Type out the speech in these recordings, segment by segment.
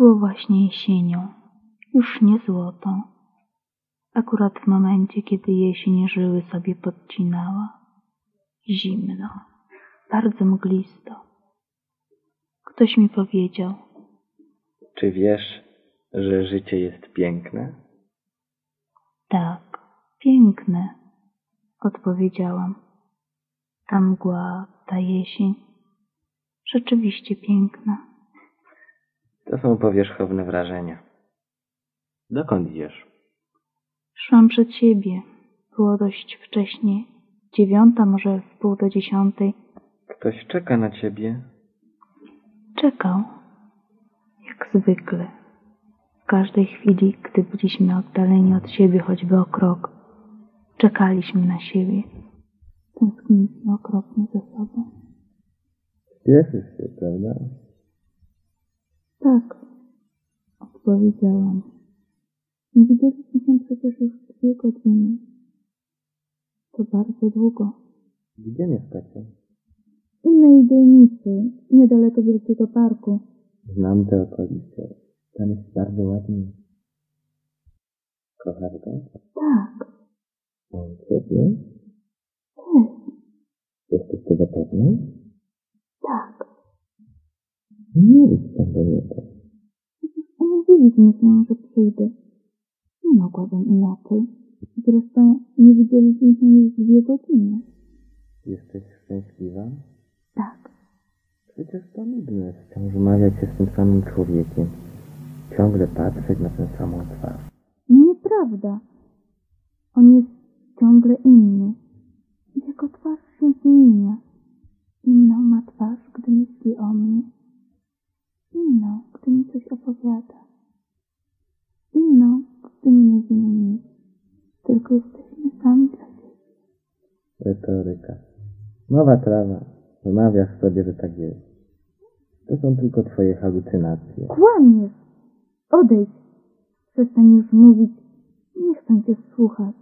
było właśnie jesienią, już nie złotą. Akurat w momencie, kiedy jesień żyły sobie podcinała. Zimno, bardzo mglisto. Ktoś mi powiedział: Czy wiesz, że życie jest piękne? tak, piękne, odpowiedziałam. Ta mgła, ta jesień, rzeczywiście piękna. To są powierzchowne wrażenia. Dokąd idziesz? Szłam przed siebie. Było dość wcześnie. 9, może wpół do 10. Ktoś czeka na ciebie. Czekał. Jak zwykle. W każdej chwili, gdy byliśmy oddaleni od siebie choćby o krok, czekaliśmy na siebie. Tęskniliśmy okropnie za sobą. Cieszysz się, prawda? Tak, odpowiedziałam. Nie widzieliśmy się przecież już 2 godziny. To bardzo długo. Gdzie mieszkacie? W innej dzielnicy, niedaleko wielkiego parku. Znam te okolice. Tam jest bardzo ładnie. Kochasz go? Tak, On ciebie? też, Jesteś tego pewny? tak. Nie idź tam do niego. Umówiliśmy się, że przyjdę. Nie mogłabym inaczej. Zresztą nie widzieliśmy się już 2 godziny. Jesteś szczęśliwa? Tak, Przecież to nudne wciąż umawiać się z tym samym człowiekiem. Ciągle patrzeć na tę samą twarz. nieprawda. On jest ciągle inny. Jego twarz się zmienia. Inną ma twarz, gdy myśli o mnie. Inną, gdy mi coś opowiada. Inną, gdy nie mówimy nic. Tylko jesteśmy sami dla siebie. Retoryka. Nowa trawa. Wymawiasz sobie, że tak jest. To są tylko twoje halucynacje. Kłamiesz! Odejdź! Przestań już mówić. Nie chcę cię słuchać.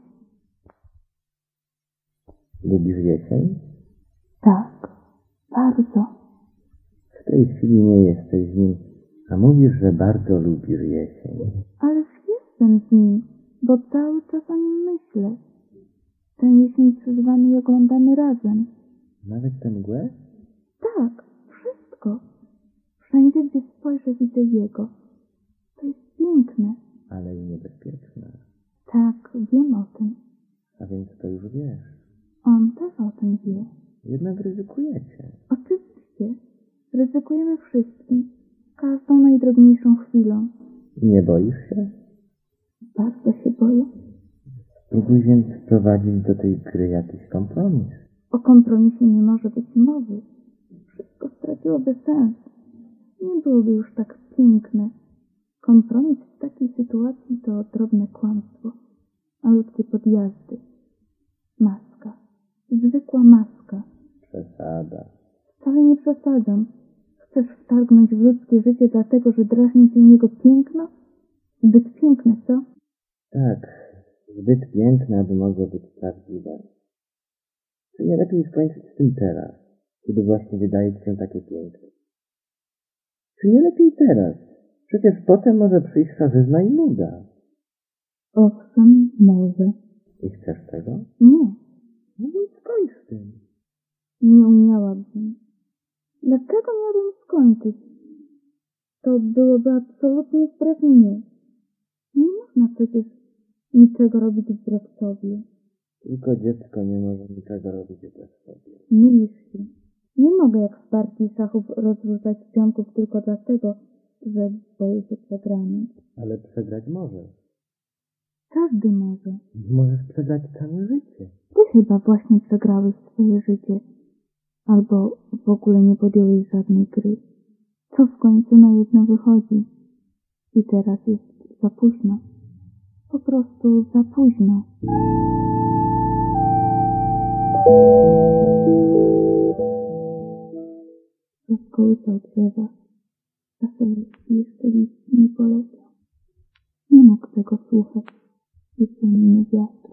Lubisz jesień? Tak, bardzo. W tej chwili nie jesteś z nim, a mówisz, że bardzo lubisz jesień. Ależ jestem z nim, bo cały czas o nim myślę. Tę jesień przeżywamy i oglądamy razem. Nawet tę mgłę? Tak, wszystko. Wszędzie, gdzie spojrzę, widzę jego. To jest piękne. Ale i niebezpieczne. Tak, wiem o tym. A więc to już wiesz. On też o tym wie. Jednak ryzykujecie. Oczywiście. Ryzykujemy wszystkim. Każdą najdrobniejszą chwilą. I nie boisz się? Bardzo się boję. Spróbuj więc wprowadzić do tej gry jakiś kompromis. O kompromisie nie może być mowy. Wszystko straciłoby sens. Nie byłoby już tak piękne. Kompromis w takiej sytuacji to drobne kłamstwo. Malutkie podjazdy. Maska. Zwykła maska. Przesada. Wcale nie przesadzam. Chcesz wtargnąć w ludzkie życie dlatego, że drażni cię jego piękno? Zbyt piękne, co? Tak, zbyt piękne, aby mogło być prawdziwe. Czy nie lepiej skończyć z tym teraz, kiedy właśnie wydaje ci się takie piękne? Czy nie lepiej teraz? Przecież potem może przyjść szarzyzna i nuda. Owszem, może. I chcesz tego? Nie, No więc skończ z tym. nie umiałabym. Dlaczego miałabym skończyć? To byłoby absolutnie wbrew mnie. Nie można przecież niczego robić wbrew sobie. Tylko dziecko nie może niczego robić bez sobie. Mylisz się. Nie mogę jak w partii szachów rozrzucać pionków tylko dlatego, że boję się przegrania. Ale przegrać możesz. Każdy może. Możesz przegrać całe życie. Ty chyba właśnie przegrałeś swoje życie. Albo w ogóle nie podjąłeś żadnej gry. Co w końcu na jedno wychodzi. I teraz jest za późno. Po prostu za późno. Rozkołysał drzewa. Czasem jeszcze liść nie poleciał. Nie mógł tego słuchać. Jesienny wiatr.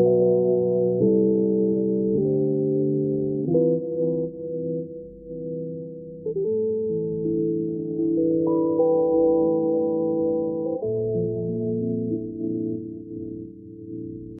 Thank